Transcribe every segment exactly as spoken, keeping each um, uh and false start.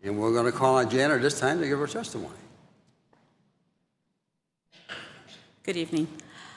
And we're going to call on Jan at this time to give her testimony. Good evening.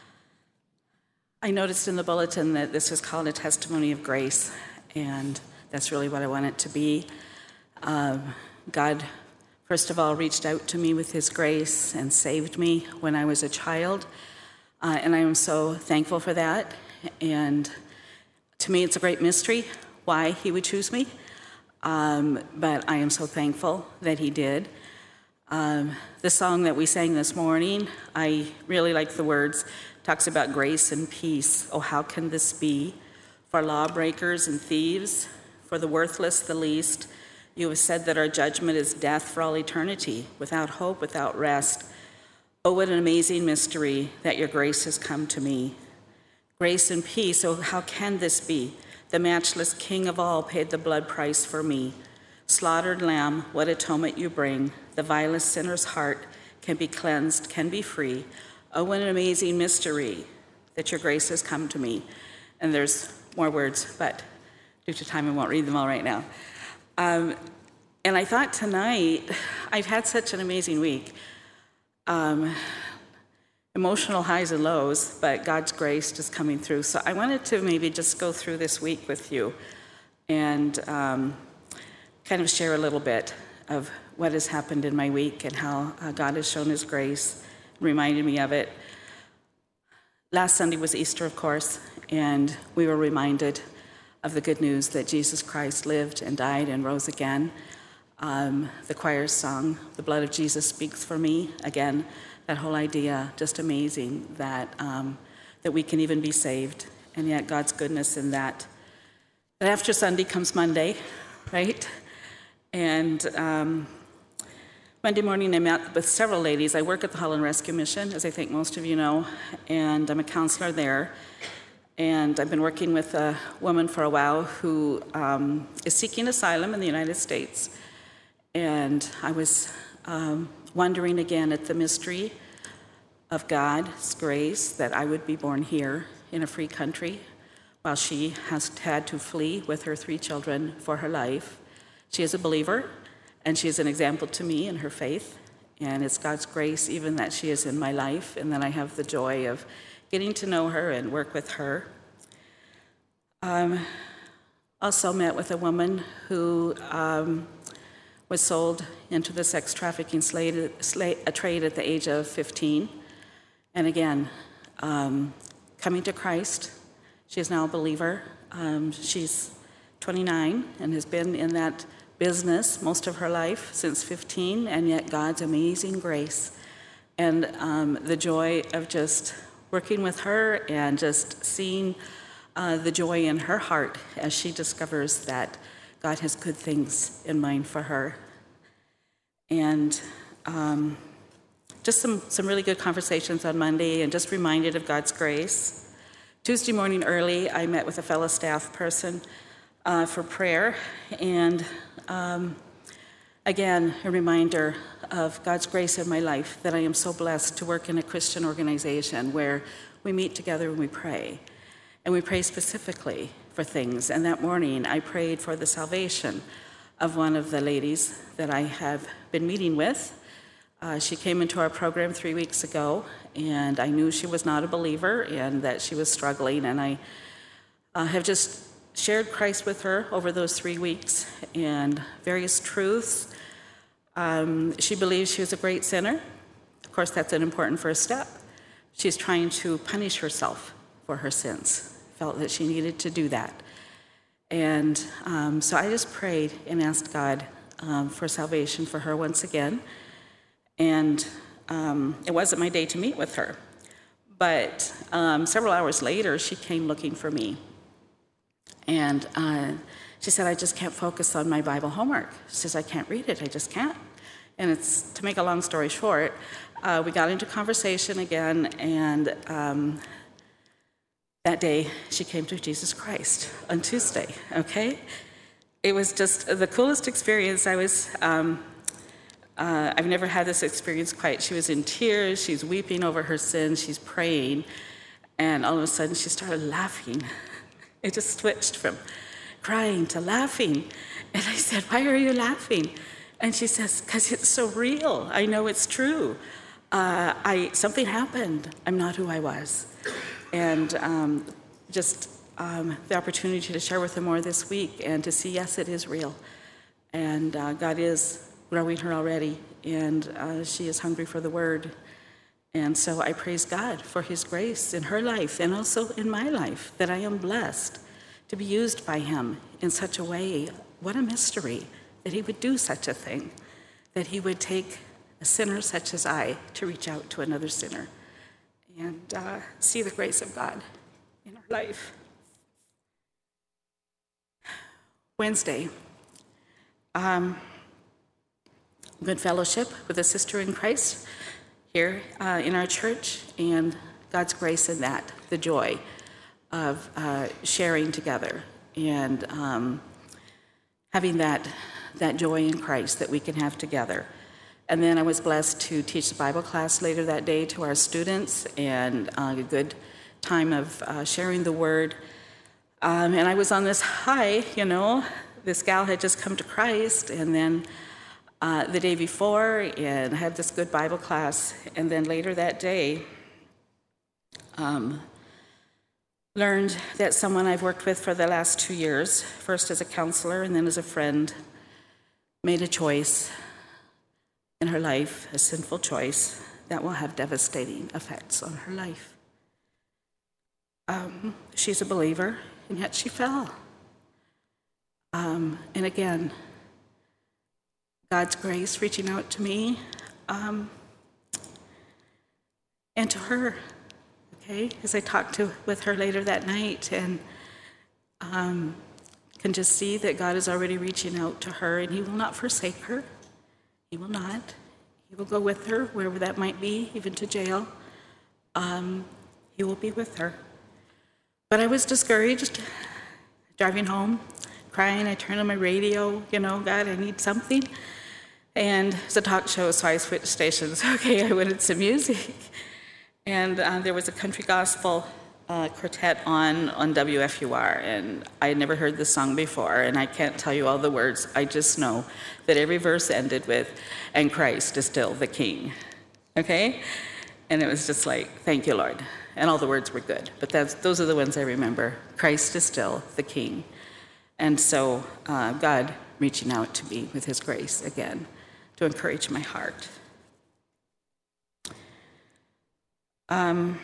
I noticed in the bulletin that this was called a testimony of grace, and that's really what I want it to be. Um, God, first of all, reached out to me with his grace and saved me when I was a child, uh, and I am so thankful for that. And to me, it's a great mystery why he would choose me, um, but I am so thankful that he did. Um, the song that we sang this morning, I really like the words. It talks about grace and peace. Oh, how can this be? For lawbreakers and thieves, for the worthless the least, you have said that our judgment is death for all eternity, without hope, without rest. Oh, what an amazing mystery that your grace has come to me. Grace and peace, oh, how can this be? The matchless King of all paid the blood price for me. Slaughtered lamb, what atonement you bring. The vilest sinner's heart can be cleansed, can be free. Oh, what an amazing mystery that your grace has come to me. And there's more words, but due to time, I won't read them all right now. Um, and I thought tonight, I've had such an amazing week. Um, emotional highs and lows, but God's grace just coming through. So I wanted to maybe just go through this week with you and um, kind of share a little bit of what has happened in my week and how uh, God has shown his grace, reminded me of it. Last Sunday was Easter, of course, and we were reminded of the good news that Jesus Christ lived and died and rose again. Um, the choir sung, "The blood of Jesus speaks for me." Again, that whole idea, just amazing that um, that we can even be saved, and yet God's goodness in that. But after Sunday comes Monday, right? And um, Monday morning I met with several ladies. I work at the Holland Rescue Mission, as I think most of you know, and I'm a counselor there. And I've been working with a woman for a while who um, is seeking asylum in the United States. And I was um, wondering again at the mystery of God's grace that I would be born here in a free country while she has had to flee with her three children for her life. She is a believer, and she is an example to me in her faith. And it's God's grace even that she is in my life, and that I have the joy of getting to know her and work with her. Um, also met with a woman who um, was sold into the sex trafficking slave, slave, a trade at the age of fifteen. And again, um, coming to Christ. She is now a believer. Um, she's twenty-nine and has been in that business most of her life since fifteen, and yet God's amazing grace and um, the joy of just working with her and just seeing uh, the joy in her heart as she discovers that God has good things in mind for her. And um, just some, some really good conversations on Monday, and just reminded of God's grace. Tuesday morning early, I met with a fellow staff person uh, for prayer, and um, again, a reminder of God's grace in my life, that I am so blessed to work in a Christian organization where we meet together and we pray. And we pray specifically for things. And that morning, I prayed for the salvation of one of the ladies that I have been meeting with. Uh, she came into our program three weeks ago, and I knew she was not a believer and that she was struggling. And I uh, have just shared Christ with her over those three weeks and various truths. Um, she believes she was a great sinner. Of course, that's an important first step. She's trying to punish herself for her sins, felt that she needed to do that. And um, so I just prayed and asked God um, for salvation for her once again. And um, it wasn't my day to meet with her. But um, several hours later, she came looking for me. And uh, she said, I just can't focus on my Bible homework. She says, I can't read it, I just can't. And it's, to make a long story short, uh, we got into conversation again, and um, that day she came to Jesus Christ on Tuesday, okay? It was just the coolest experience. I was, um, uh, I've never had this experience quite. She was in tears, she's weeping over her sins, she's praying, and all of a sudden she started laughing. It just switched from crying to laughing. And I said, why are you laughing? And she says, because it's so real. I know it's true. Uh, I something happened. I'm not who I was. And um, just um, the opportunity to share with her more this week and to see, yes, it is real. And uh, God is growing her already, and uh, she is hungry for the word. And so I praise God for his grace in her life and also in my life, that I am blessed to be used by him in such a way. What a mystery that he would do such a thing, that he would take a sinner such as I to reach out to another sinner and uh, see the grace of God in our life. Wednesday, um, good fellowship with a sister in Christ here uh, in our church, and God's grace in that, the joy of uh, sharing together and um, having that, that joy in Christ that we can have together. And then I was blessed to teach the Bible class later that day to our students, and uh, a good time of uh, sharing the word. Um, and I was on this high, you know, this gal had just come to Christ, and then uh, the day before, and had this good Bible class, and then later that day, um, learned that someone I've worked with for the last two years, first as a counselor and then as a friend, made a choice in her life, a sinful choice that will have devastating effects on her life. Um, she's a believer, and yet she fell. Um, and again, God's grace reaching out to me um, and to her, okay, as I talked to with her later that night, and um, can just see that God is already reaching out to her, and he will not forsake her. He will not. He will go with her, wherever that might be, even to jail. Um, he will be with her. But I was discouraged, driving home, crying. I turned on my radio, you know, God, I need something. And it's a talk show, so I switched stations. Okay, I went into some music. And uh, there was a country gospel uh, quartet on, on W F U R, and I had never heard this song before, and I can't tell you all the words. I just know that every verse ended with, "And Christ is still the King." Okay? And it was just like, thank you, Lord. And all the words were good, but that's, those are the ones I remember. Christ is still the King. And so uh, God reaching out to me with his grace again to encourage my heart. Um,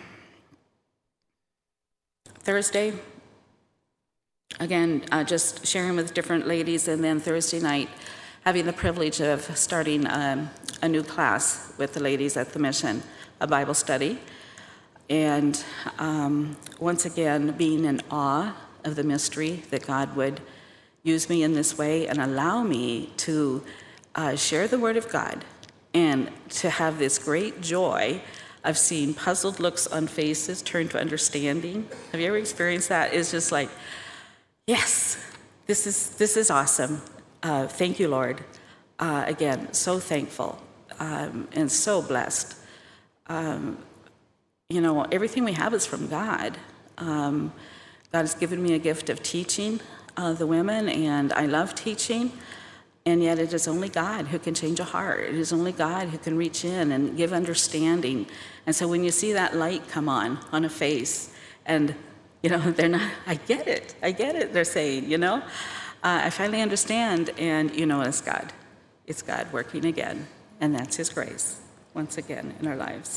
Thursday, again, uh, just sharing with different ladies, and then Thursday night, having the privilege of starting um, a new class with the ladies at the mission, a Bible study. And um, once again, being in awe of the mystery that God would use me in this way and allow me to uh, share the Word of God and to have this great joy of seeing puzzled looks on faces turn to understanding. Have you ever experienced that? It's just like, yes, this is this is awesome. Uh, thank you, Lord. Uh, again, so thankful um, and so blessed. Um, you know, everything we have is from God. Um, God has given me a gift of teaching uh, the women, and I love teaching. And yet it is only God who can change a heart. It is only God who can reach in and give understanding. And so when you see that light come on, on a face, and, you know, they're not, I get it, I get it, they're saying, you know. Uh, I finally understand, and, you know, it's God. It's God working again, and that's his grace, once again, in our lives.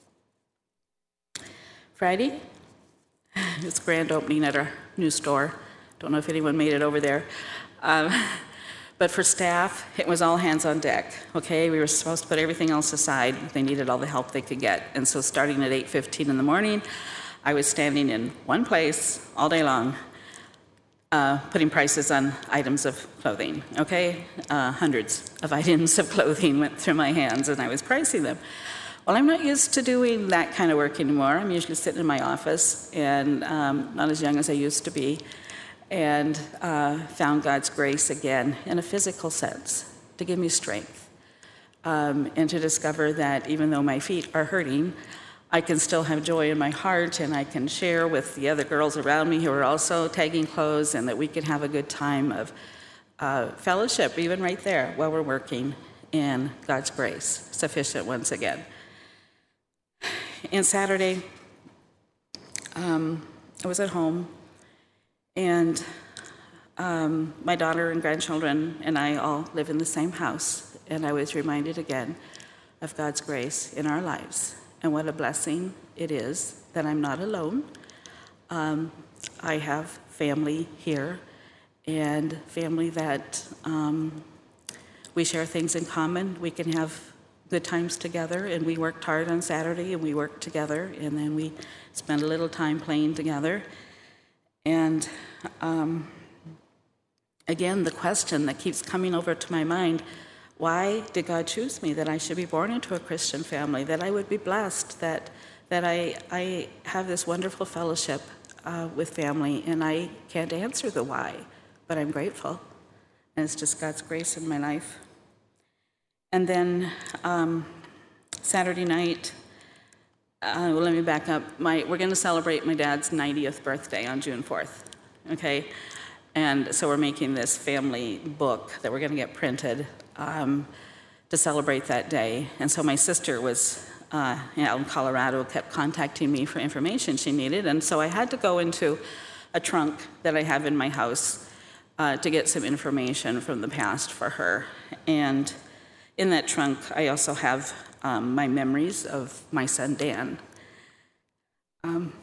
Friday, it's grand opening at our new store. Don't know if anyone made it over there. Um, But for staff, it was all hands on deck, okay? We were supposed to put everything else aside. They needed all the help they could get. And so starting at eight fifteen in the morning, I was standing in one place all day long, uh, putting prices on items of clothing, okay? Uh, hundreds of items of clothing went through my hands, and I was pricing them. Well, I'm not used to doing that kind of work anymore. I'm usually sitting in my office, and um, not as young as I used to be. And uh, found God's grace again in a physical sense to give me strength um, and to discover that even though my feet are hurting, I can still have joy in my heart, and I can share with the other girls around me who are also tagging clothes, and that we can have a good time of uh, fellowship, even right there, while we're working in God's grace, sufficient once again. And Saturday, um, I was at home, and um, my daughter and grandchildren and I all live in the same house, and I was reminded again of God's grace in our lives, and what a blessing it is that I'm not alone. Um, I have family here, and family that um, we share things in common. We can have good times together, and we worked hard on Saturday, and we worked together, and then we spent a little time playing together. And um, again, the question that keeps coming over to my mind, why did God choose me, that I should be born into a Christian family, that I would be blessed, that that I, I have this wonderful fellowship uh, with family, and I can't answer the why, but I'm grateful. And it's just God's grace in my life. And then um, Saturday night, uh, well, let me back up. My, we're going to celebrate my dad's ninetieth birthday on June fourth, okay? And so we're making this family book that we're going to get printed um, to celebrate that day. And so my sister was uh, out in Colorado, kept contacting me for information she needed. And so I had to go into a trunk that I have in my house uh, to get some information from the past for her. And in that trunk, I also have um, my memories of my son, Dan. Um,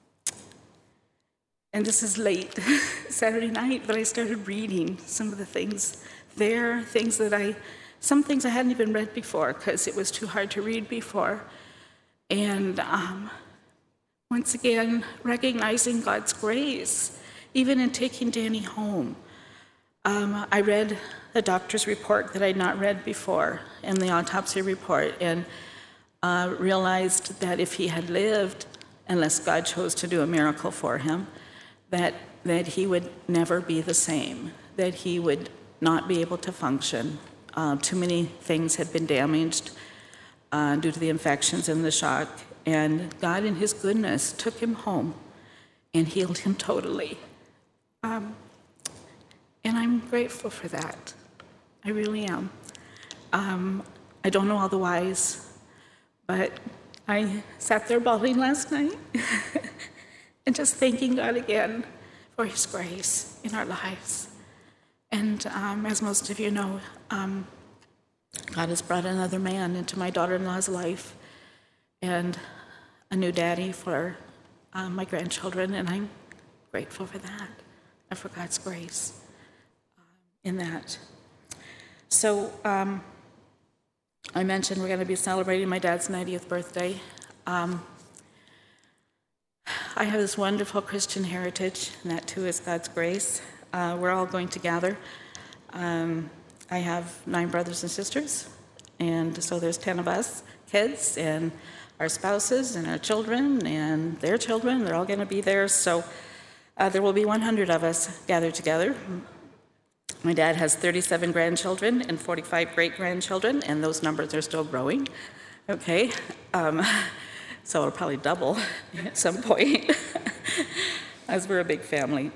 and this is late Saturday night, but I started reading some of the things there, things that I, some things I hadn't even read before because it was too hard to read before. And um, once again, recognizing God's grace, even in taking Danny home. Um, I read the doctor's report that I'd not read before, and the autopsy report, and uh, realized that if he had lived, unless God chose to do a miracle for him, that, that he would never be the same, that he would not be able to function. Uh, too many things had been damaged uh, due to the infections and the shock, and God in his goodness took him home and healed him totally. Um, and I'm grateful for that. I really am. Um, I don't know all the whys, but I sat there bawling last night and just thanking God again for his grace in our lives. And um, as most of you know, um, God has brought another man into my daughter-in-law's life and a new daddy for um, my grandchildren, and I'm grateful for that and for God's grace um, in that. So um, I mentioned we're going to be celebrating my dad's ninetieth birthday. Um, I have this wonderful Christian heritage, and that too is God's grace. Uh, we're all going to gather. Um, I have nine brothers and sisters, and so there's ten of us kids, and our spouses, and our children, and their children. They're all going to be there, so uh, there will be one hundred of us gathered together. My dad has thirty-seven grandchildren and forty-five great-grandchildren, and those numbers are still growing, okay? Um, so it'll probably double at some point, as we're a big family.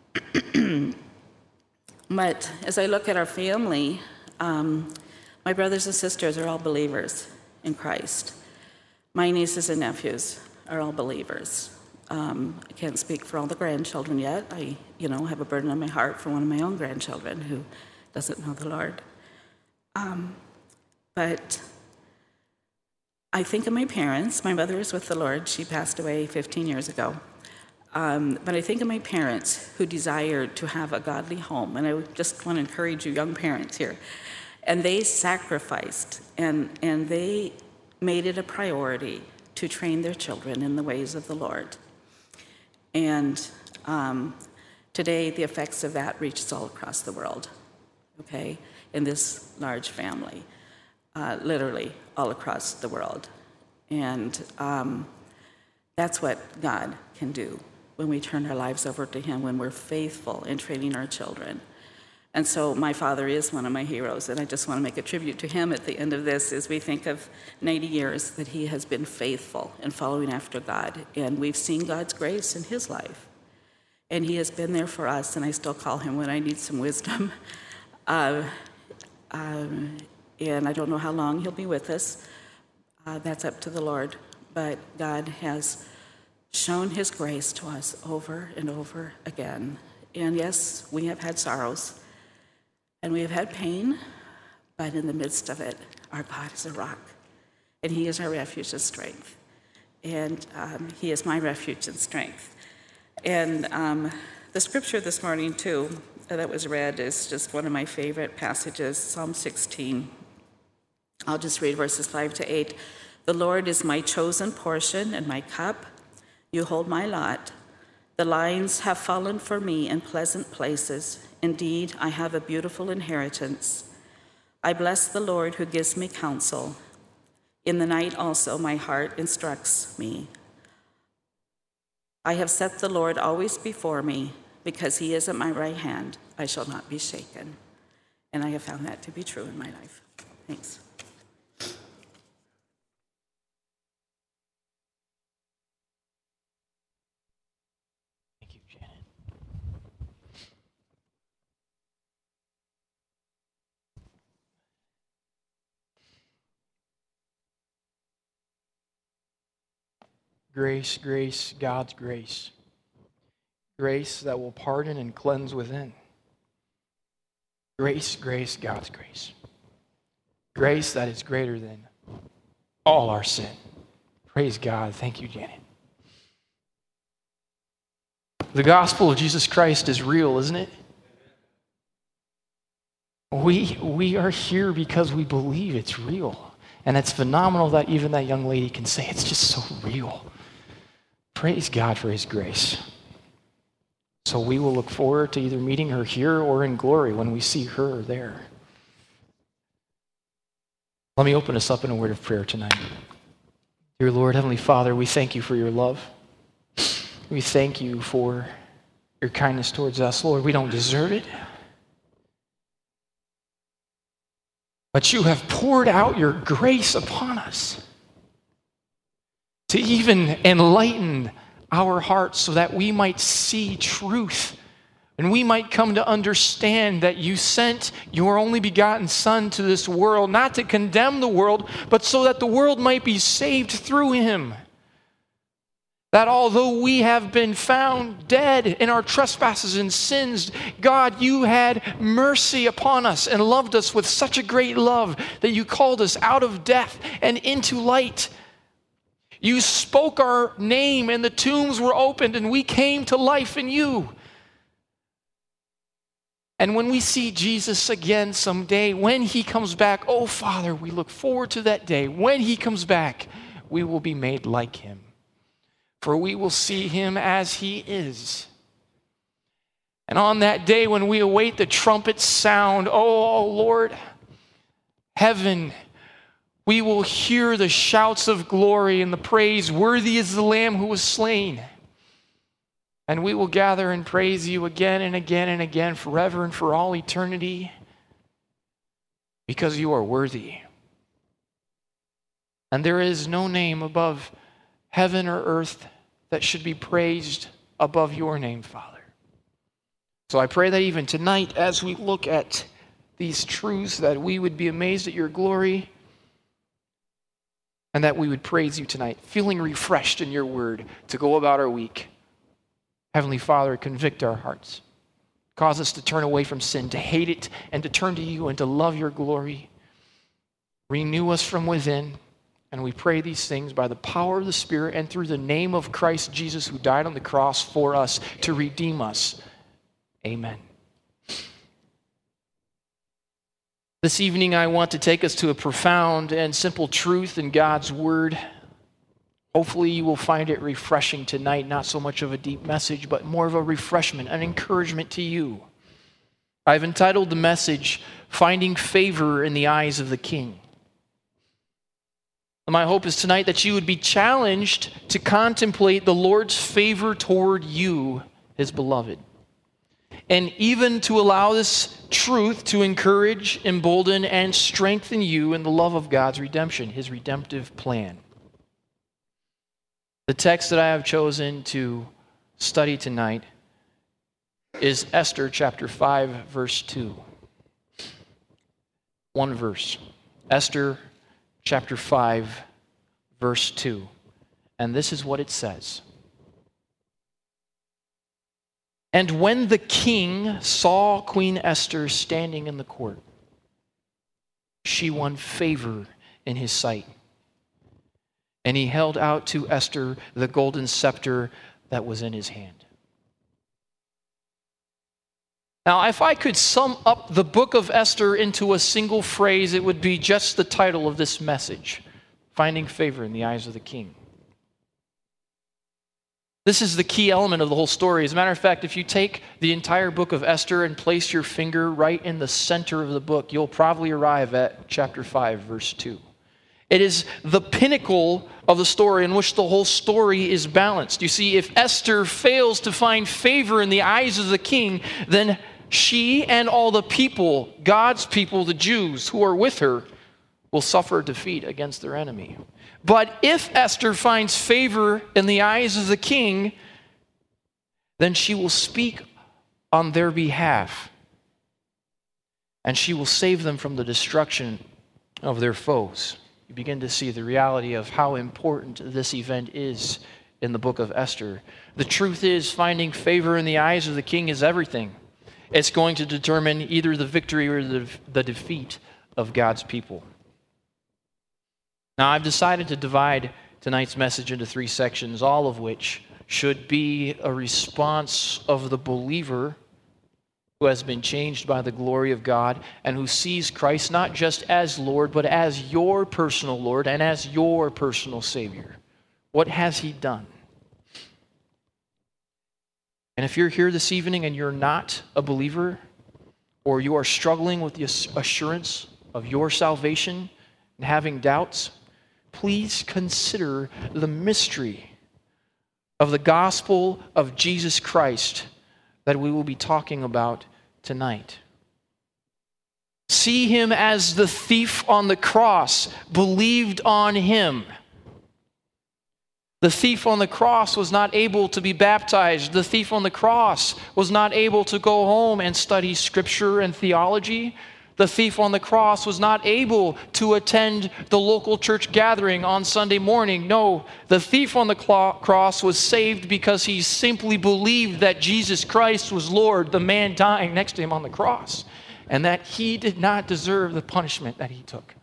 But as I look at our family, um, my brothers and sisters are all believers in Christ. My nieces and nephews are all believers. Um, I can't speak for all the grandchildren yet. I, you know, have a burden on my heart for one of my own grandchildren who doesn't know the Lord. Um, but I think of my parents. My mother is with the Lord. She passed away fifteen years ago. Um, but I think of my parents who desired to have a godly home. And I just want to encourage you young parents here. And they sacrificed, and, and they made it a priority to train their children in the ways of the Lord. And um, today, the effects of that reaches all across the world, okay, in this large family, uh, literally all across the world. And um, that's what God can do when we turn our lives over to him, when we're faithful in training our children. And so my father is one of my heroes, and I just want to make a tribute to him at the end of this as we think of ninety years that he has been faithful in following after God. And we've seen God's grace in his life. And he has been there for us, and I still call him when I need some wisdom. Uh, um, and I don't know how long he'll be with us. Uh, that's up to the Lord. But God has shown his grace to us over and over again. And yes, we have had sorrows and we have had pain, but in the midst of it, our God is a rock, and he is our refuge and strength. And um, he is my refuge and strength. And um, the scripture this morning, too, that was read is just one of my favorite passages, Psalm sixteen. I'll just read verses five to eight. The Lord is my chosen portion and my cup. You hold my lot. The lines have fallen for me in pleasant places. Indeed, I have a beautiful inheritance. I bless the Lord who gives me counsel. In the night also my heart instructs me. I have set the Lord always before me. Because he is at my right hand, I shall not be shaken. And I have found that to be true in my life. Thanks. Thank you, Janet. Grace, grace, God's grace. Grace that will pardon and cleanse within. Grace, grace, God's grace. Grace that is greater than all our sin. Praise God. Thank you, Janet. The gospel of Jesus Christ is real, isn't it? We, we are here because we believe it's real. And it's phenomenal that even that young lady can say it's just so real. Praise God for his grace. So we will look forward to either meeting her here or in glory when we see her there. Let me open us up in a word of prayer tonight. Dear Lord, Heavenly Father, we thank you for your love. We thank you for your kindness towards us. Lord, we don't deserve it. But you have poured out your grace upon us to even enlighten our hearts so that we might see truth and we might come to understand that you sent your only begotten Son to this world, not to condemn the world, but so that the world might be saved through him. That although we have been found dead in our trespasses and sins, God, you had mercy upon us and loved us with such a great love that you called us out of death and into light. You spoke our name and the tombs were opened and we came to life in you. And when we see Jesus again someday, when he comes back, oh Father, we look forward to that day. When he comes back, we will be made like him. For we will see him as he is. And on that day when we await the trumpet sound, oh Lord, heaven, we will hear the shouts of glory and the praise, worthy is the Lamb who was slain. And we will gather and praise you again and again and again, forever and for all eternity, because you are worthy. And there is no name above heaven or earth that should be praised above your name, Father. So I pray that even tonight, as we look at these truths, that we would be amazed at your glory, and that we would praise you tonight, feeling refreshed in your word to go about our week. Heavenly Father, convict our hearts. Cause us to turn away from sin, to hate it, and to turn to you and to love your glory. Renew us from within. And we pray these things by the power of the Spirit and through the name of Christ Jesus, who died on the cross for us to redeem us. Amen. This evening, I want to take us to a profound and simple truth in God's Word. Hopefully, you will find it refreshing tonight, not so much of a deep message, but more of a refreshment, an encouragement to you. I've entitled the message, Finding Favor in the Eyes of the King. My hope is tonight that you would be challenged to contemplate the Lord's favor toward you, his beloved. And even to allow this truth to encourage, embolden, and strengthen you in the love of God's redemption, his redemptive plan. The text that I have chosen to study tonight is Esther chapter five, verse two. one verse. Esther chapter five, verse two. And this is what it says. And when the king saw Queen Esther standing in the court, she won favor in his sight. And he held out to Esther the golden scepter that was in his hand. Now, if I could sum up the book of Esther into a single phrase, it would be just the title of this message, Finding Favor in the Eyes of the King. This is the key element of the whole story. As a matter of fact, if you take the entire book of Esther and place your finger right in the center of the book, you'll probably arrive at chapter five, verse two. It is the pinnacle of the story in which the whole story is balanced. You see, if Esther fails to find favor in the eyes of the king, then she and all the people, God's people, the Jews who are with her, will suffer defeat against their enemy. But if Esther finds favor in the eyes of the king, then she will speak on their behalf, and she will save them from the destruction of their foes. You begin to see the reality of how important this event is in the book of Esther. The truth is, finding favor in the eyes of the king is everything. It's going to determine either the victory or the, the defeat of God's people. Now, I've decided to divide tonight's message into three sections, all of which should be a response of the believer who has been changed by the glory of God and who sees Christ not just as Lord, but as your personal Lord and as your personal Savior. What has He done? And if you're here this evening and you're not a believer, or you are struggling with the assurance of your salvation and having doubts, please consider the mystery of the gospel of Jesus Christ that we will be talking about tonight. See Him as the thief on the cross, believed on Him. The thief on the cross was not able to be baptized. The thief on the cross was not able to go home and study scripture and theology. The thief on the cross was not able to attend the local church gathering on Sunday morning. No, the thief on the cross was saved because he simply believed that Jesus Christ was Lord, the man dying next to him on the cross, and that he did not deserve the punishment that he took.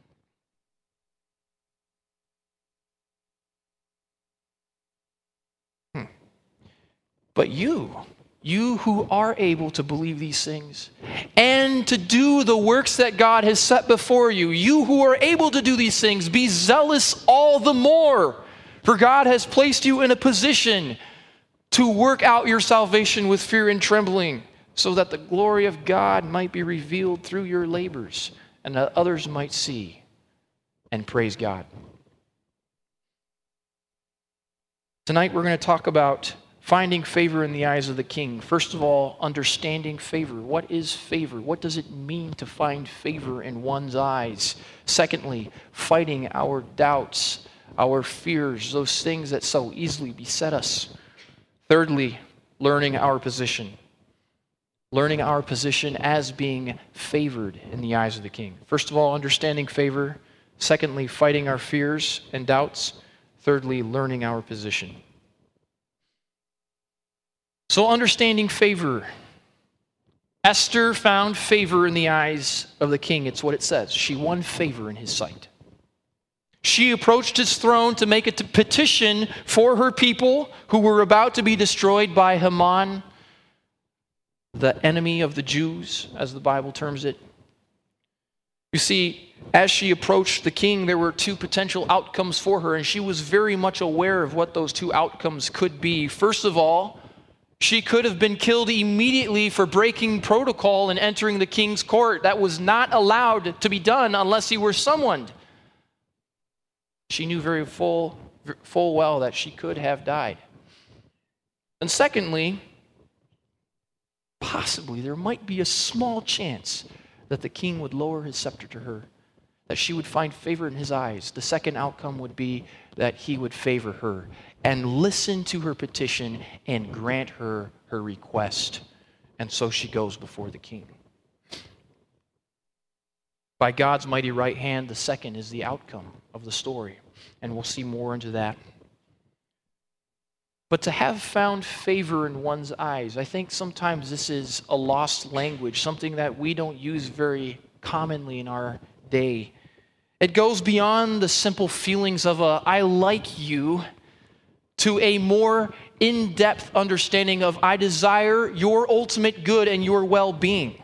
Hmm. But you... You who are able to believe these things and to do the works that God has set before you, you who are able to do these things, be zealous all the more, for God has placed you in a position to work out your salvation with fear and trembling, so that the glory of God might be revealed through your labors and that others might see and praise God. Tonight we're going to talk about finding favor in the eyes of the king. First of all, understanding favor. What is favor? What does it mean to find favor in one's eyes? Secondly, fighting our doubts, our fears, those things that so easily beset us. Thirdly, learning our position. Learning our position as being favored in the eyes of the king. First of all, understanding favor. Secondly, fighting our fears and doubts. Thirdly, learning our position. So understanding favor. Esther found favor in the eyes of the king. It's what it says. She won favor in his sight. She approached his throne to make a petition for her people who were about to be destroyed by Haman, the enemy of the Jews, as the Bible terms it. You see, as she approached the king, there were two potential outcomes for her, and she was very much aware of what those two outcomes could be. First of all, she could have been killed immediately for breaking protocol and entering the king's court. That was not allowed to be done unless he were summoned. She knew very full, full well that she could have died. And secondly, possibly there might be a small chance that the king would lower his scepter to her, that she would find favor in his eyes. The second outcome would be that he would favor her and listen to her petition and grant her her request. And so she goes before the king. The By God's mighty right hand, the second is the outcome of the story. And we'll see more into that. But to have found favor in one's eyes, I think sometimes this is a lost language, something that we don't use very commonly in our day. It goes beyond the simple feelings of a "I like you" to a more in-depth understanding of "I desire your ultimate good and your well-being."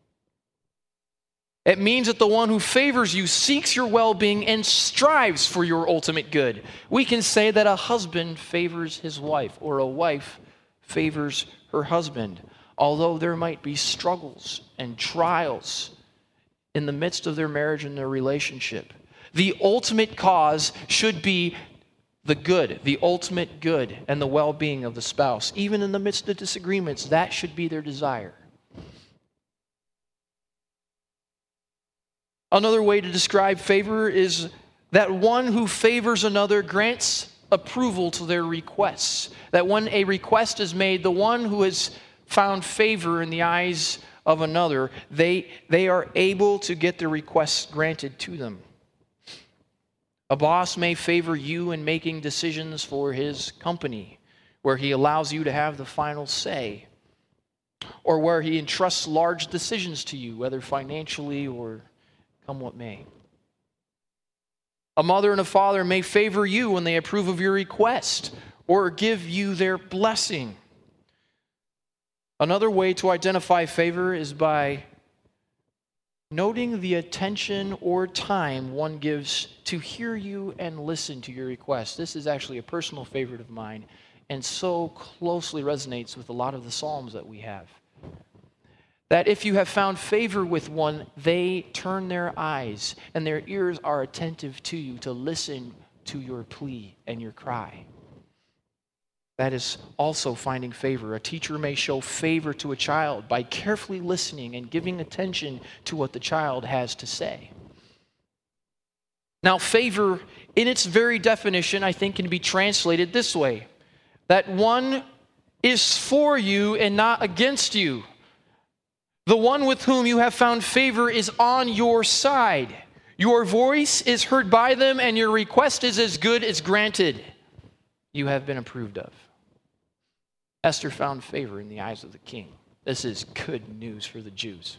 It means that the one who favors you seeks your well-being and strives for your ultimate good. We can say that a husband favors his wife, or a wife favors her husband, although there might be struggles and trials in the midst of their marriage and their relationship. The ultimate cause should be the good, the ultimate good and the well-being of the spouse. Even in the midst of disagreements, that should be their desire. Another way to describe favor is that one who favors another grants approval to their requests. That when a request is made, the one who has found favor in the eyes of another, they, they are able to get their requests granted to them. A boss may favor you in making decisions for his company, where he allows you to have the final say, or where he entrusts large decisions to you, whether financially or come what may. A mother and a father may favor you when they approve of your request or give you their blessing. Another way to identify favor is by noting the attention or time one gives to hear you and listen to your request. This is actually a personal favorite of mine and so closely resonates with a lot of the Psalms that we have. That if you have found favor with one, they turn their eyes and their ears are attentive to you to listen to your plea and your cry. That is also finding favor. A teacher may show favor to a child by carefully listening and giving attention to what the child has to say. Now, favor, in its very definition, I think can be translated this way: that one is for you and not against you. The one with whom you have found favor is on your side. Your voice is heard by them, and your request is as good as granted. You have been approved of. Esther found favor in the eyes of the king. This is good news for the Jews.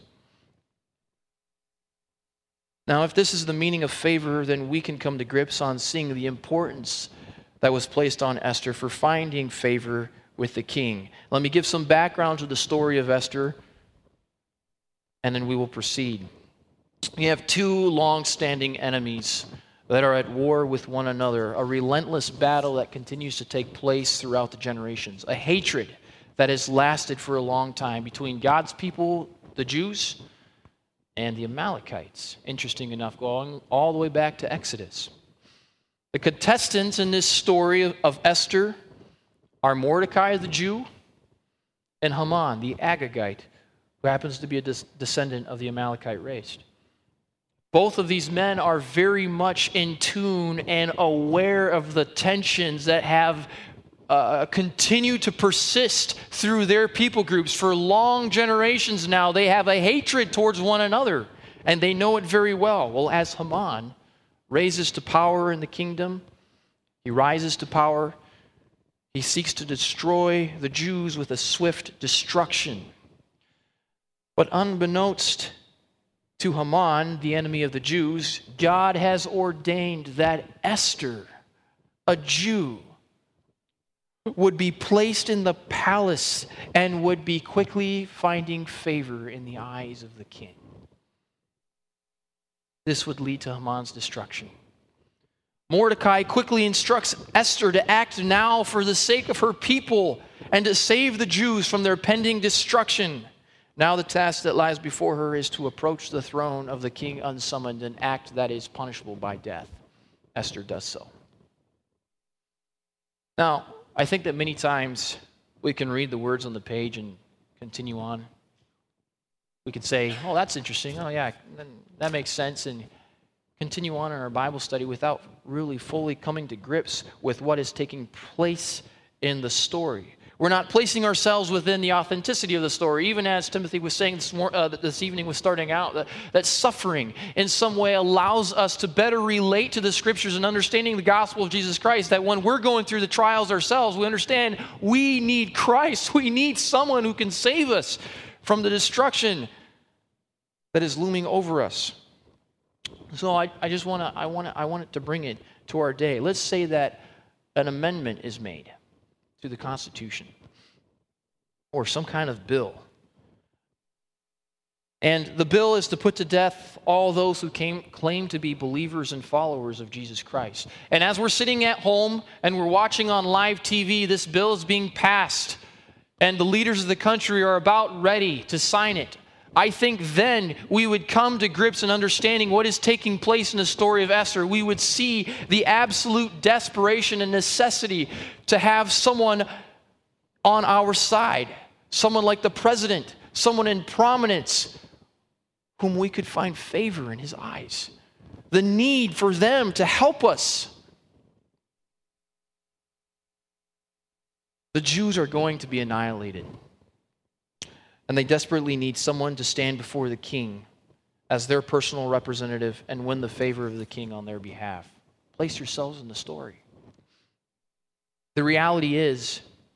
Now, if this is the meaning of favor, then we can come to grips on seeing the importance that was placed on Esther for finding favor with the king. Let me give some background to the story of Esther, and then we will proceed. We have two long-standing enemies that are at war with one another, a relentless battle that continues to take place throughout the generations, a hatred that has lasted for a long time between God's people, the Jews, and the Amalekites. Interesting enough, going all the way back to Exodus. The contestants in this story of Esther are Mordecai the Jew and Haman the Agagite, who happens to be a des- descendant of the Amalekite race. Both of these men are very much in tune and aware of the tensions that have uh, continued to persist through their people groups. For long generations now, they have a hatred towards one another, and they know it very well. Well, as Haman raises to power in the kingdom, he rises to power, he seeks to destroy the Jews with a swift destruction. But unbeknownst to Haman, the enemy of the Jews, God has ordained that Esther, a Jew, would be placed in the palace and would be quickly finding favor in the eyes of the king. This would lead to Haman's destruction. Mordecai quickly instructs Esther to act now for the sake of her people and to save the Jews from their pending destruction. Now the task that lies before her is to approach the throne of the king unsummoned, an act that is punishable by death. Esther does so. Now, I think that many times we can read the words on the page and continue on. We could say, oh, that's interesting. Oh, yeah, that makes sense. And continue on in our Bible study without really fully coming to grips with what is taking place in the story. We're not placing ourselves within the authenticity of the story. Even as Timothy was saying this, mor- uh, this evening was starting out, that, that suffering in some way allows us to better relate to the scriptures and understanding the gospel of Jesus Christ, that when we're going through the trials ourselves, we understand we need Christ. We need someone who can save us from the destruction that is looming over us. So I, I just want to I want to I want it to bring it to our day. Let's say that an amendment is made to the Constitution or some kind of bill. And the bill is to put to death all those who came, claim to be believers and followers of Jesus Christ. And as we're sitting at home and we're watching on live T V, this bill is being passed and the leaders of the country are about ready to sign it. I think then we would come to grips in understanding what is taking place in the story of Esther. We would see the absolute desperation and necessity to have someone on our side, someone like the president, someone in prominence, whom we could find favor in his eyes. The need for them to help us. The Jews are going to be annihilated. And they desperately need someone to stand before the king as their personal representative and win the favor of the king on their behalf. Place yourselves in the story. The reality is,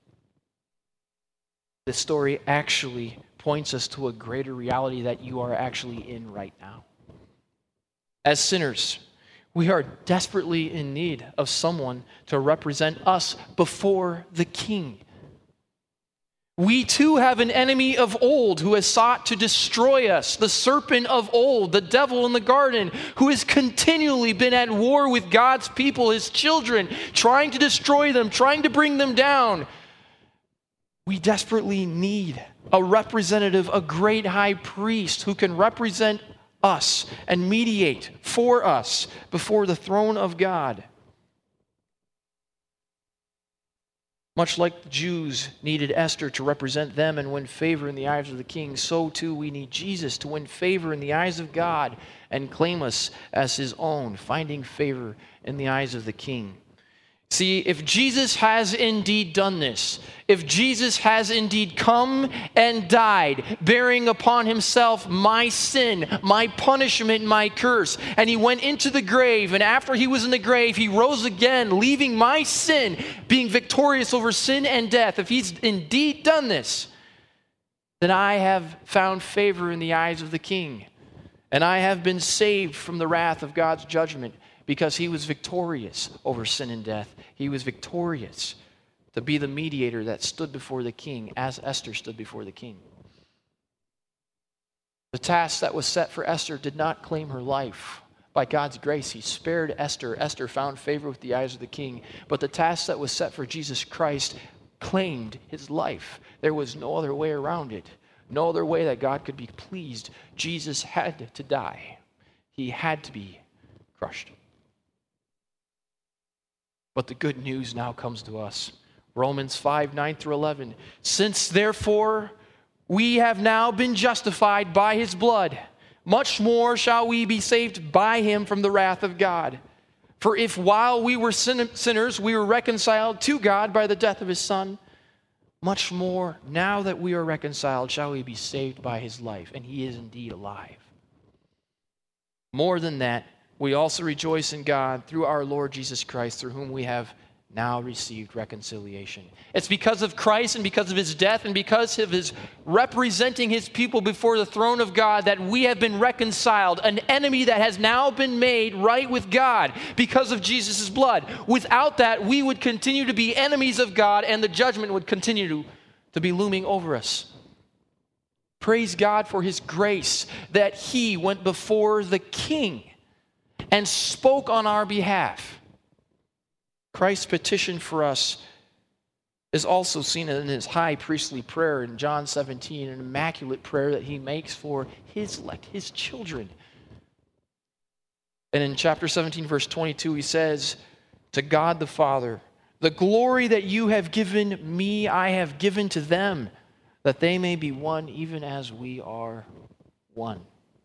this story actually points us to a greater reality that you are actually in right now. As sinners, we are desperately in need of someone to represent us before the king. We too have an enemy of old who has sought to destroy us, the serpent of old, the devil in the garden, who has continually been at war with God's people, his children, trying to destroy them, trying to bring them down. We desperately need a representative, a great high priest who can represent us and mediate for us before the throne of God. Much like the Jews needed Esther to represent them and win favor in the eyes of the king, so too we need Jesus to win favor in the eyes of God and claim us as his own, finding favor in the eyes of the king. See, if Jesus has indeed done this, if Jesus has indeed come and died, bearing upon himself my sin, my punishment, my curse, and he went into the grave, and after he was in the grave, he rose again, leaving my sin, being victorious over sin and death, if he's indeed done this, then I have found favor in the eyes of the king, and I have been saved from the wrath of God's judgment, because he was victorious over sin and death. He was victorious to be the mediator that stood before the king as Esther stood before the king. The task that was set for Esther did not claim her life. By God's grace, he spared Esther. Esther found favor with the eyes of the king. But the task that was set for Jesus Christ claimed his life. There was no other way around it. No other way that God could be pleased. Jesus had to die. He had to be crushed. But the good news now comes to us. Romans five, nine through eleven. Since therefore we have now been justified by his blood, much more shall we be saved by him from the wrath of God. For if while we were sin- sinners we were reconciled to God by the death of his Son, much more now that we are reconciled shall we be saved by his life. And he is indeed alive. More than that, we also rejoice in God through our Lord Jesus Christ, through whom we have now received reconciliation. It's because of Christ and because of his death and because of his representing his people before the throne of God that we have been reconciled, an enemy that has now been made right with God because of Jesus' blood. Without that, we would continue to be enemies of God and the judgment would continue to, to be looming over us. Praise God for his grace that he went before the king and spoke on our behalf. Christ's petition for us is also seen in his high priestly prayer in John seventeen, an immaculate prayer that he makes for his elect, his children. And in chapter seventeen, verse twenty-two, he says, to God the Father, the glory that you have given me, I have given to them, that they may be one even as we are one.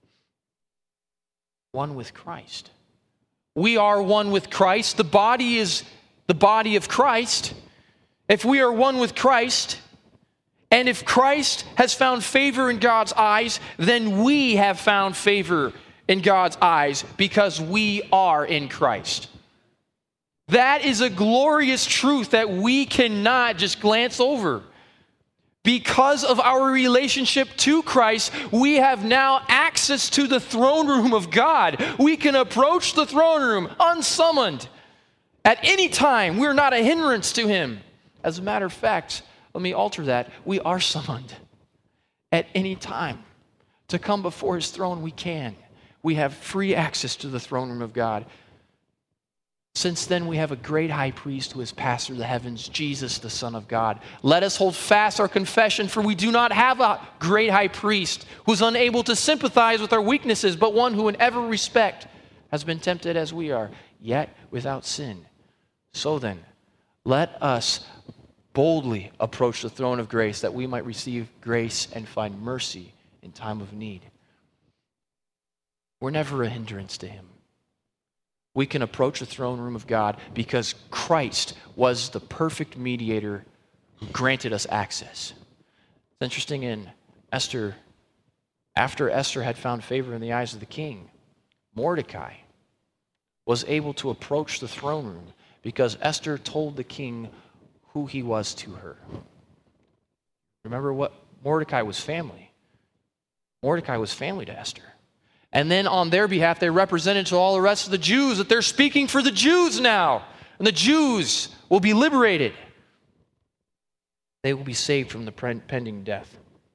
One with Christ. We are one with Christ. The body is the body of Christ. if we are one with Christ, and if Christ has found favor in God's eyes, then we have found favor in God's eyes because we are in Christ. That is a glorious truth that we cannot just glance over. Because of our relationship to Christ, we have now access to the throne room of God. We can approach the throne room unsummoned at any time. We're not a hindrance to him. As a matter of fact, let me alter that. We are summoned at any time to come before his throne. We can. We have free access to the throne room of God. Since then, we have a great high priest who has passed through the heavens, Jesus, the Son of God. Let us hold fast our confession, for we do not have a great high priest who is unable to sympathize with our weaknesses, but one who in every respect has been tempted as we are, yet without sin. So then, let us boldly approach the throne of grace that we might receive grace and find mercy in time of need. We're never a hindrance to him. We can approach the throne room of God because Christ was the perfect mediator who granted us access. It's interesting in Esther, after Esther had found favor in the eyes of the king, Mordecai was able to approach the throne room because Esther told the king who he was to her. Remember what? Mordecai was family. Mordecai was family to Esther. And then on their behalf, they represented to all the rest of the Jews that they're speaking for the Jews now. And the Jews will be liberated. They will be saved from the pending death.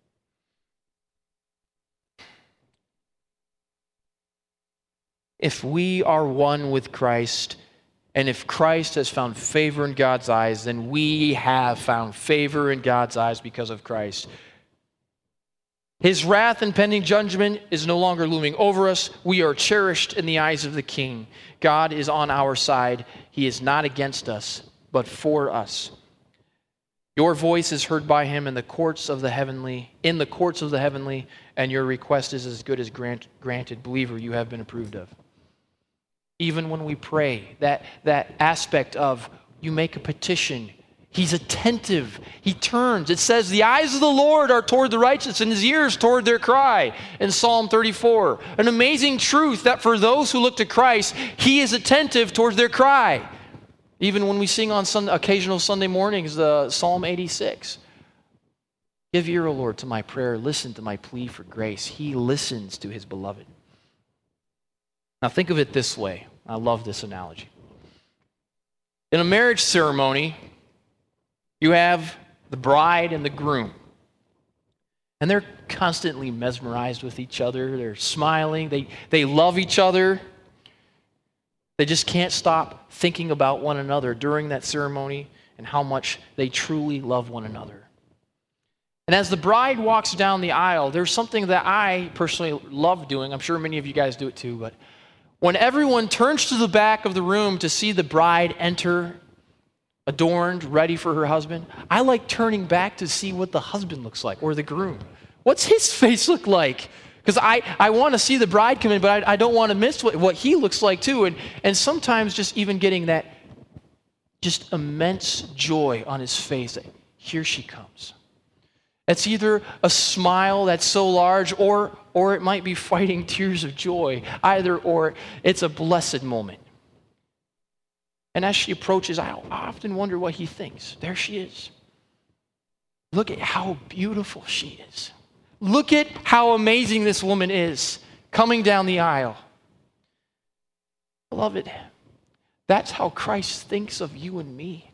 If we are one with Christ, and if Christ has found favor in God's eyes, then we have found favor in God's eyes because of Christ. His wrath and pending judgment is no longer looming over us. We are cherished in the eyes of the King. God is on our side. He is not against us, but for us. Your voice is heard by him in the courts of the heavenly, in the courts of the heavenly, and your request is as good as grant, granted. Believer, you have been approved of. Even when we pray, that, that aspect of you make a petition, he's attentive. He turns. It says, the eyes of the Lord are toward the righteous and his ears toward their cry in Psalm thirty-four. An amazing truth that for those who look to Christ, he is attentive towards their cry. Even when we sing on Sunday, occasional Sunday mornings, uh, Psalm eighty-six. Give ear, O Lord, to my prayer. Listen to my plea for grace. He listens to his beloved. Now think of it this way. I love this analogy. In a marriage ceremony, you have the bride and the groom. And they're constantly mesmerized with each other. They're smiling. They, they love each other. They just can't stop thinking about one another during that ceremony and how much they truly love one another. And as the bride walks down the aisle, there's something that I personally love doing. I'm sure many of you guys do it too. But when everyone turns to the back of the room to see the bride enter adorned, ready for her husband, I like turning back to see what the husband looks like, or the groom. What's his face look like? Because I, I want to see the bride come in, but I, I don't want to miss what, what he looks like too. And, and sometimes just even getting that just immense joy on his face that here she comes. It's either a smile that's so large, or, or it might be fighting tears of joy. Either or, it's a blessed moment. And as she approaches, I often wonder what he thinks. There she is. Look at how beautiful she is. Look at how amazing this woman is coming down the aisle. Beloved, that's how Christ thinks of you and me.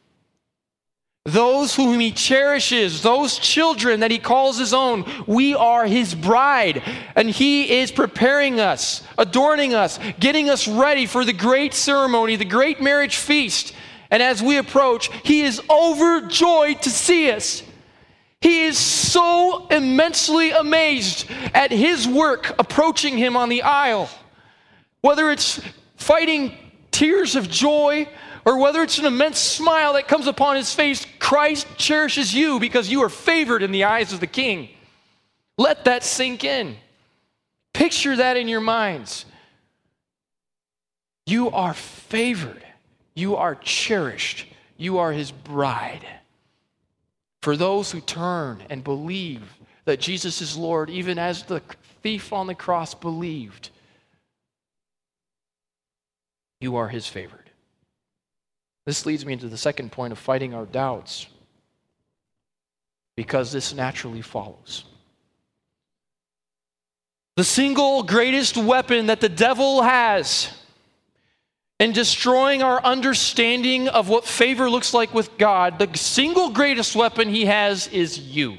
Those whom he cherishes, those children that he calls his own, we are his bride. And he is preparing us, adorning us, getting us ready for the great ceremony, the great marriage feast. And as we approach, he is overjoyed to see us. He is so immensely amazed at his work approaching him on the aisle. Whether it's fighting tears of joy, or whether it's an immense smile that comes upon his face, Christ cherishes you because you are favored in the eyes of the King. Let that sink in. Picture that in your minds. You are favored. You are cherished. You are his bride. For those who turn and believe that Jesus is Lord, even as the thief on the cross believed, you are his favored. This leads me into the second point of fighting our doubts, because this naturally follows. The single greatest weapon that the devil has in destroying our understanding of what favor looks like with God, the single greatest weapon he has is you.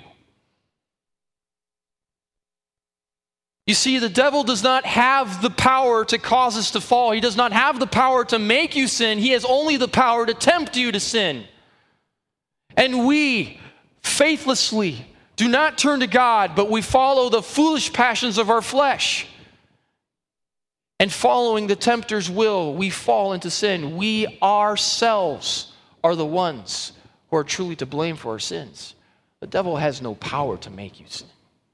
You see, the devil does not have the power to cause us to fall. He does not have the power to make you sin. He has only the power to tempt you to sin. And we faithlessly do not turn to God, but we follow the foolish passions of our flesh. And following the tempter's will, we fall into sin. We ourselves are the ones who are truly to blame for our sins. The devil has no power to make you sin.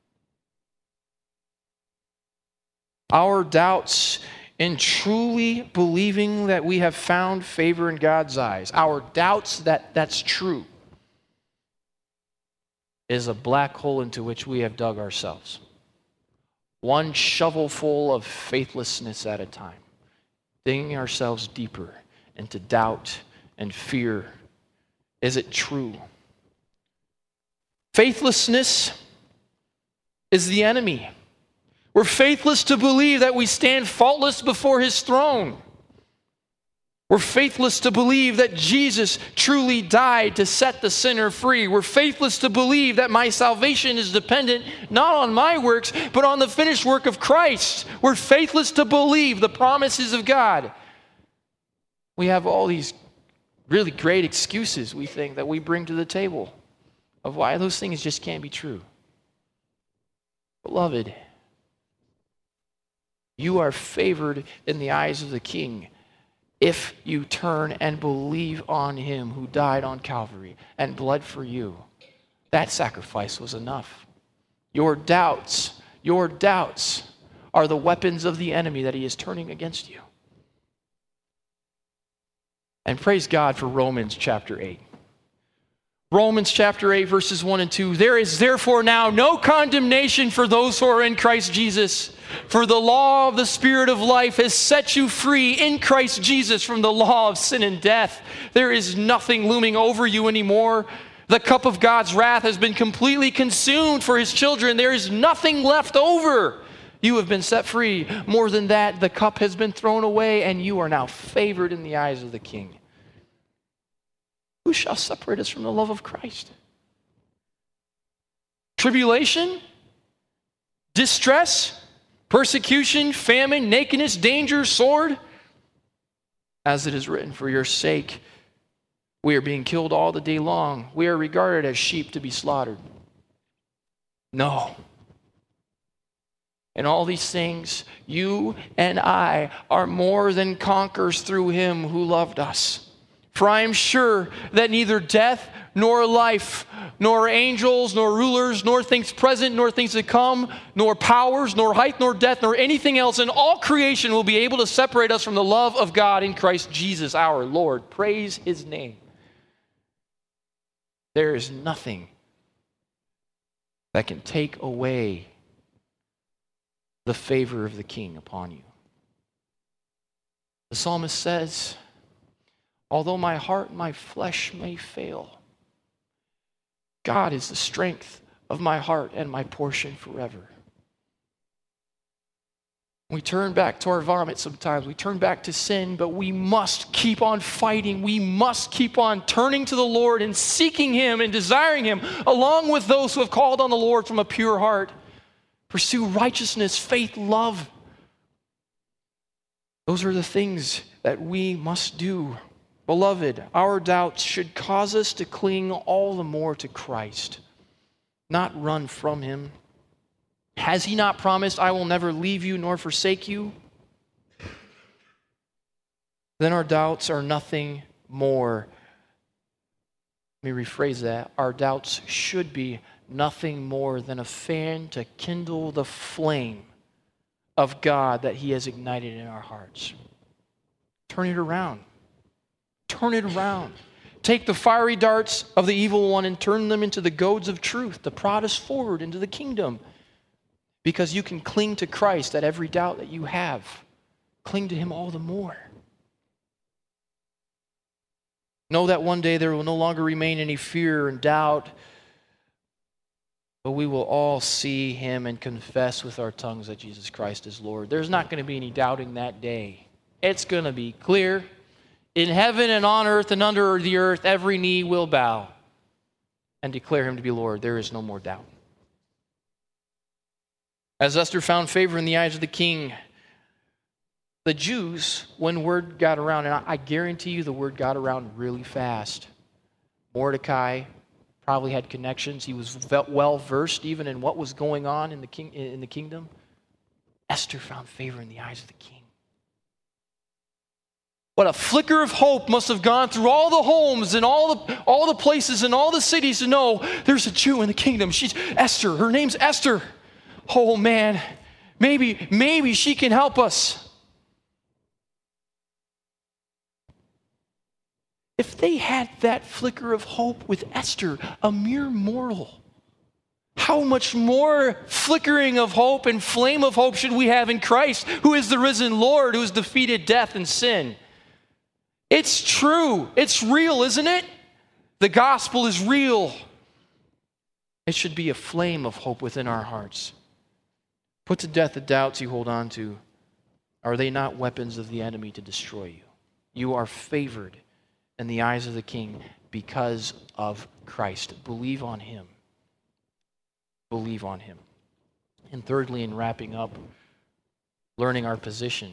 Our doubts in truly believing that we have found favor in God's eyes, our doubts that that's true, is a black hole into which we have dug ourselves. One shovelful of faithlessness at a time, digging ourselves deeper into doubt and fear. Is it true? Faithlessness is the enemy. We're faithless to believe that we stand faultless before his throne. We're faithless to believe that Jesus truly died to set the sinner free. We're faithless to believe that my salvation is dependent not on my works, but on the finished work of Christ. We're faithless to believe the promises of God. We have all these really great excuses, we think, that we bring to the table of why those things just can't be true. Beloved, you are favored in the eyes of the King if you turn and believe on him who died on Calvary and bled for you. That sacrifice was enough. Your doubts, your doubts are the weapons of the enemy that he is turning against you. And praise God for Romans chapter eight. Romans chapter eight, verses one and two. There is therefore now no condemnation for those who are in Christ Jesus. For the law of the Spirit of life has set you free in Christ Jesus from the law of sin and death. There is nothing looming over you anymore. The cup of God's wrath has been completely consumed for his children. There is nothing left over. You have been set free. More than that, the cup has been thrown away, and you are now favored in the eyes of the King. Who shall separate us from the love of Christ? Tribulation? Distress? Persecution? Famine? Nakedness? Danger? Sword? As it is written, for your sake we are being killed all the day long. We are regarded as sheep to be slaughtered. No. In all these things, you and I are more than conquerors through him who loved us. For I am sure that neither death, nor life, nor angels, nor rulers, nor things present, nor things to come, nor powers, nor height, nor depth, nor anything else in all creation will be able to separate us from the love of God in Christ Jesus our Lord. Praise his name. There is nothing that can take away the favor of the King upon you. The psalmist says, although my heart and my flesh may fail, God is the strength of my heart and my portion forever. We turn back to our vomit sometimes. We turn back to sin, but we must keep on fighting. We must keep on turning to the Lord and seeking him and desiring him, along with those who have called on the Lord from a pure heart. Pursue righteousness, faith, love. Those are the things that we must do. Beloved, our doubts should cause us to cling all the more to Christ, not run from him. Has he not promised, I will never leave you nor forsake you? Then our doubts are nothing more. Let me rephrase that. Our doubts should be nothing more than a fan to kindle the flame of God that he has ignited in our hearts. Turn it around. Turn it around. take the fiery darts of the evil one and turn them into the goads of truth to prod us forward into the kingdom. Because you can cling to Christ at every doubt that you have. Cling to him all the more. Know that one day there will no longer remain any fear and doubt, but we will all see him and confess with our tongues that Jesus Christ is Lord. There's not going to be any doubting that day. It's going to be clear. In heaven and on earth and under the earth, every knee will bow and declare him to be Lord. There is no more doubt. As Esther found favor in the eyes of the king, the Jews, when word got around, and I guarantee you the word got around really fast. Mordecai probably had connections. He was well versed even in what was going on in the king in the kingdom. Esther found favor in the eyes of the king. What a flicker of hope must have gone through all the homes and all the all the places and all the cities to know there's a Jew in the kingdom. She's Esther. Her name's Esther. Oh man, maybe maybe she can help us. If they had that flicker of hope with Esther, a mere mortal, how much more flickering of hope and flame of hope should we have in Christ, who is the risen Lord, who has defeated death and sin? It's true. It's real, isn't it? The gospel is real. It should be a flame of hope within our hearts. Put to death the doubts you hold on to. Are they not weapons of the enemy to destroy you? You are favored in the eyes of the king because of Christ. Believe on him. Believe on him. And thirdly, in wrapping up, learning our position.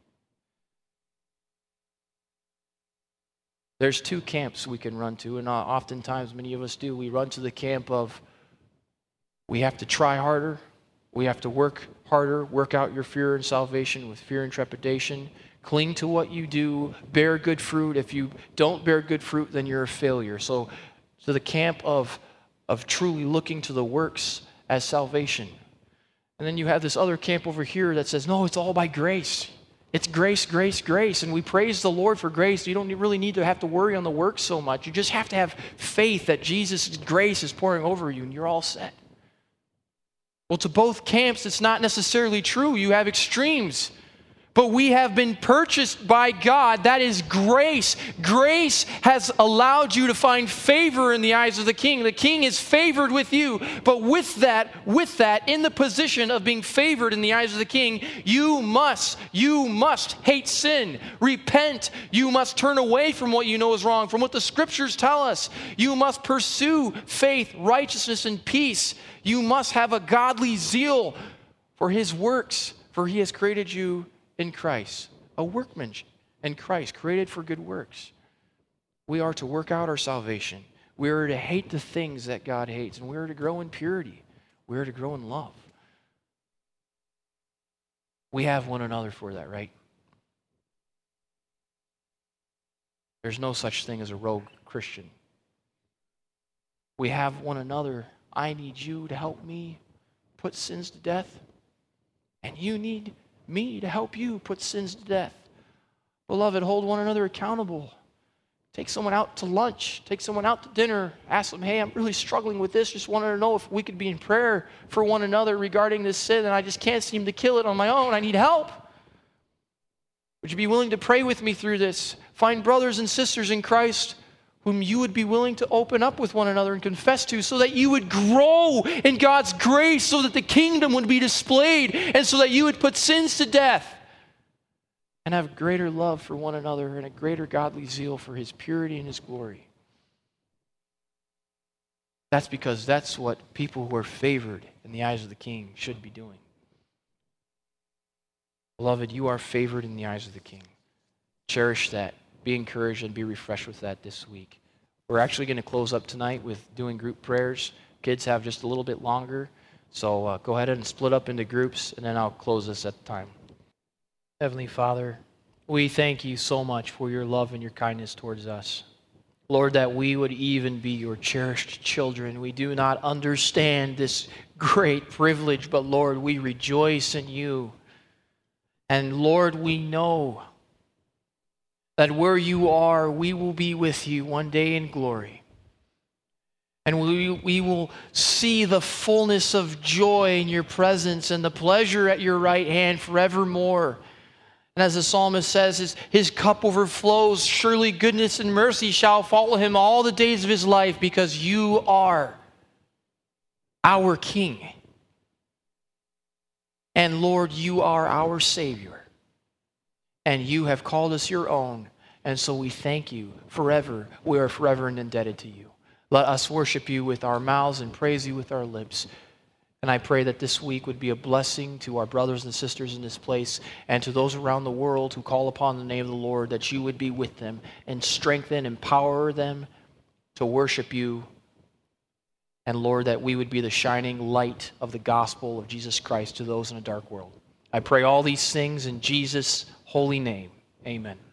There's two camps we can run to, and oftentimes many of us do. We run to the camp of we have to try harder, we have to work harder, work out your fear and salvation with fear and trepidation. Cling to what you do, bear good fruit. If you don't bear good fruit, then you're a failure. So, to the camp of, of truly looking to the works as salvation. And then you have this other camp over here that says, no, it's all by grace. It's grace, grace, grace. And we praise the Lord for grace. You don't really need to have to worry on the works so much. You just have to have faith that Jesus' grace is pouring over you and you're all set. Well, to both camps, it's not necessarily true. You have extremes. But we have been purchased by God. That is grace. Grace has allowed you to find favor in the eyes of the king. The king is favored with you. But with that, with that, in the position of being favored in the eyes of the king, you must, you must hate sin. Repent. You must turn away from what you know is wrong, from what the scriptures tell us. You must pursue faith, righteousness, and peace. You must have a godly zeal for his works, for he has created you in Christ, a workman in Christ, created for good works. We are to work out our salvation. We are to hate the things that God hates, and we are to grow in purity. We are to grow in love. We have one another for that, right? There's no such thing as a rogue Christian. We have one another. I need you to help me put sins to death, and you need me to help you put sins to death. Beloved, hold one another accountable. Take someone out to lunch. Take someone out to dinner. Ask them, hey, I'm really struggling with this. Just wanted to know if we could be in prayer for one another regarding this sin, and I just can't seem to kill it on my own. I need help. Would you be willing to pray with me through this? Find brothers and sisters in Christ whom you would be willing to open up with one another and confess to, so that you would grow in God's grace, so that the kingdom would be displayed, and so that you would put sins to death and have greater love for one another and a greater godly zeal for his purity and his glory. That's because that's what people who are favored in the eyes of the king should be doing. Beloved, you are favored in the eyes of the king. Cherish that. Be encouraged and be refreshed with that this week. We're actually going to close up tonight with doing group prayers. Kids have just a little bit longer, so uh, go ahead and split up into groups, and then I'll close this at the time. Heavenly Father, we thank you so much for your love and your kindness towards us. Lord, that we would even be your cherished children. We do not understand this great privilege, but Lord, we rejoice in you. And Lord, we know that where you are, we will be with you one day in glory. And we, we will see the fullness of joy in your presence and the pleasure at your right hand forevermore. And as the psalmist says, his, his cup overflows. Surely goodness and mercy shall follow him all the days of his life, because you are our King. And Lord, you are our Savior. And you have called us your own. And so we thank you forever. We are forever indebted to you. Let us worship you with our mouths and praise you with our lips. And I pray that this week would be a blessing to our brothers and sisters in this place and to those around the world who call upon the name of the Lord, that you would be with them and strengthen, empower them to worship you. And Lord, that we would be the shining light of the gospel of Jesus Christ to those in a dark world. I pray all these things in Jesus' holy name. Amen.